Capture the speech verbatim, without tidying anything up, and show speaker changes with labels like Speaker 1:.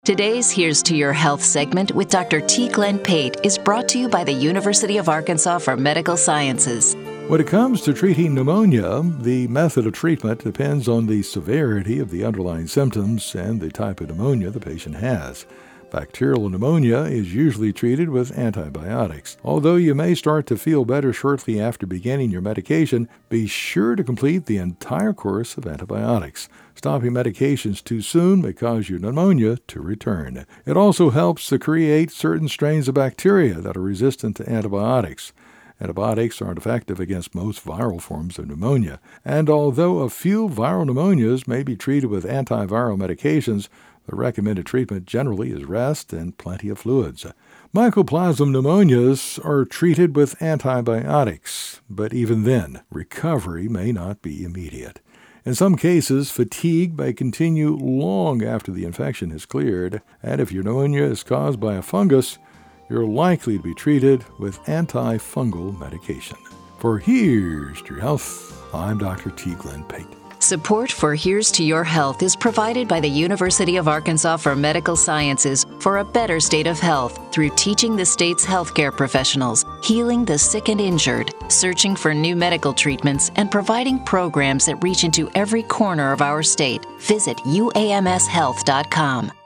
Speaker 1: Today's Here's to Your Health segment with Doctor T. Glenn Pate is brought to you by the University of Arkansas for Medical Sciences.
Speaker 2: When it comes to treating pneumonia, the method of treatment depends on the severity of the underlying symptoms and the type of pneumonia the patient has. Bacterial pneumonia is usually treated with antibiotics. Although you may start to feel better shortly after beginning your medication, be sure to complete the entire course of antibiotics. Stopping medications too soon may cause your pneumonia to return. It also helps to create certain strains of bacteria that are resistant to antibiotics. Antibiotics aren't effective against most viral forms of pneumonia, and although a few viral pneumonias may be treated with antiviral medications, the recommended treatment generally is rest and plenty of fluids. Mycoplasma pneumonias are treated with antibiotics, but even then, recovery may not be immediate. In some cases, fatigue may continue long after the infection has cleared, and if your pneumonia is caused by a fungus, you're likely to be treated with antifungal medication. For Here's to Your Health, I'm Doctor T. Glenn Pate.
Speaker 1: Support for Here's to Your Health is provided by the University of Arkansas for Medical Sciences for a better state of health through teaching the state's healthcare professionals, healing the sick and injured, searching for new medical treatments, and providing programs that reach into every corner of our state. Visit U A M S health dot com.